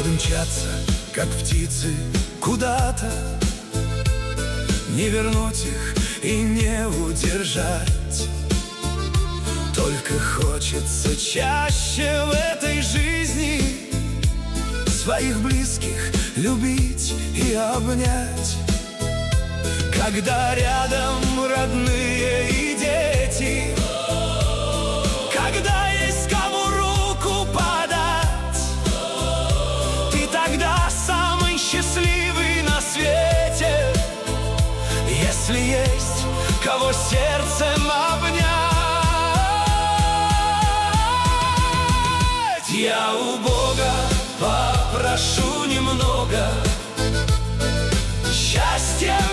Годы мчатся, как птицы, куда-то. Не вернуть их и не удержать. Только хочется чаще в этой жизни своих близких любить и обнять. Когда рядом родные и дети, когда есть кому руку подать, ты тогда самый счастливый на свете, если есть кого сердцем обнять. Я у Бога попрошу немного счастья